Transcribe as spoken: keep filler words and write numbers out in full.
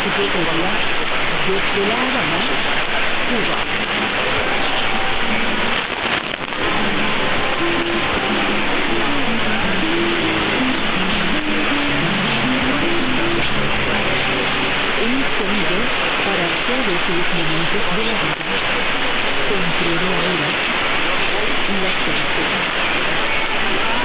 Wikipedia, desde La Habana, Cuba. Un sonido para todos los momentos de la vida. Control ahora la